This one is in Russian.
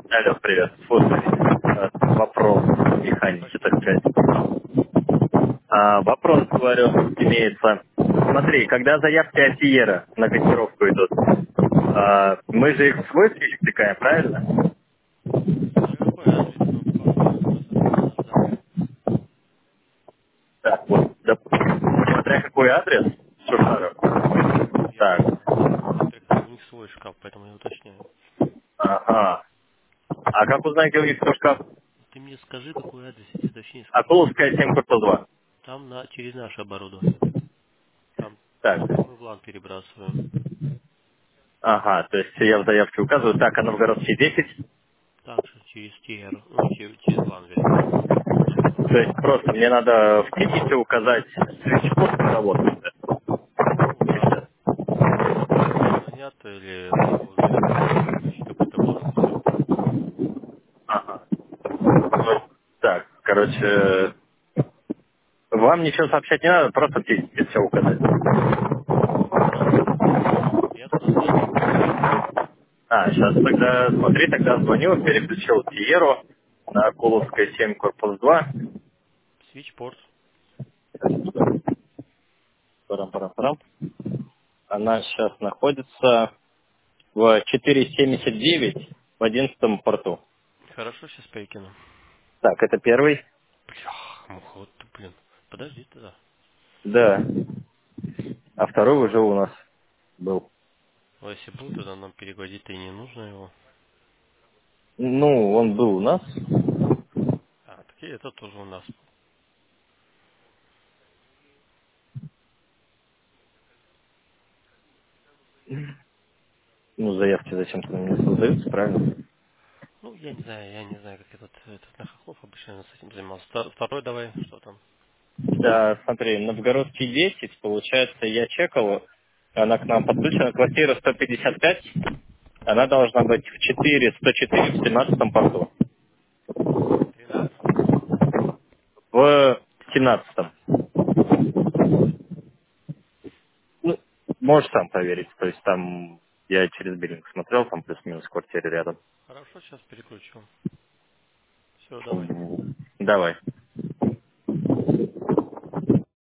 Алло, привет. Слушай, вопрос механики, Спрашивай. так сказать. Вопрос, говорю, имеется. Смотри, когда заявки от Сиера на котировку идут, мы же их в свой список тыкаем, правильно? Смотря какой адрес, ну, посмотри на наш, да. Так, вот, смотря какой адрес, Шушаров. Ну, я Так, не знаю. Некоторых у них свой шкаф, поэтому я уточняю. ага. А как узнать, где у них кто шкаф? Ты мне скажи, какой адрес, я тебе точнее скажу. Акуловская 7, корпус 2. Там через наше оборудование. Там Так, мы в лан перебрасываем. ага, то есть я в заявке указываю, так, а Новгородский 10. Также через TR, ну, через лан, вернее. То есть просто мне надо в тикете указать свечкод работает. Ну, там занято или возле выключить какой-то воздух, все. Ага. Вот так, короче, вам ничего сообщать не надо, просто в тикете все указать. Хорошо. Я туда звоню. Сейчас тогда, смотри, тогда звоню, переключил Тиеру на Куловская 7, корпус 2. Свитчпорт. Парам-парам-парам. Она сейчас находится в 479 в 11 порту. Хорошо, сейчас перекину. Так, это первый. Блях, муха, вот ты, блин. Подожди тогда. Да. А второй уже у нас был. А если был, тогда нам переводить-то и не нужно его. Ну, он был у нас. А, так и это тоже у нас. Ну, заявки зачем-то мне создаются, правильно? Ну, я не знаю, как этот на Хохлов обычно с этим занимался. Второй давай, что там? Да, смотри, Новгородский 10, получается, я чекал, она к нам подключена, квартира 155, она должна быть в 104 в 17 порту. 13. В 17. Ну, можешь сам проверить, то есть там я через биллинг смотрел, там плюс-минус квартиры рядом. Хорошо, сейчас переключу. Все, давай. Давай.